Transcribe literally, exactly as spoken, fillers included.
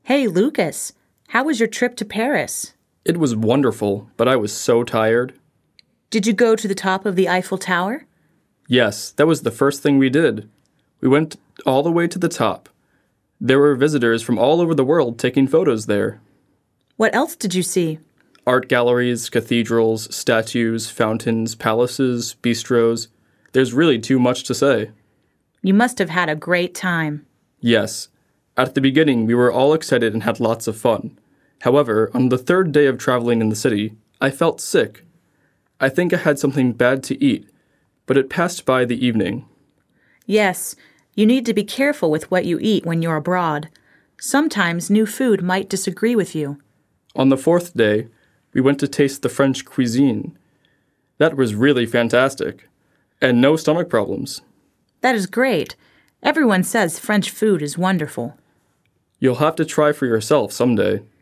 Hey, Lucas, how was your trip to Paris? It was wonderful, but I was so tired. Did you go to the top of the Eiffel Tower? Yes, that was the first thing we did. We went all the way to the top. There were visitors from all over the world taking photos there. What else did you see? Art galleries, cathedrals, statues, fountains, palaces, bistros. There's really too much to say. You must have had a great time. Yes. At the beginning, we were all excited and had lots of fun. However, on the third day of traveling in the city, I felt sick. I think I had something bad to eat, but it passed by the evening. Yes, you need to be careful with what you eat when you're abroad. Sometimes new food might disagree with you. On the fourth day, we went to taste the French cuisine. That was really fantastic. And no stomach problems. That is great. Everyone says French food is wonderful. You'll have to try for yourself someday.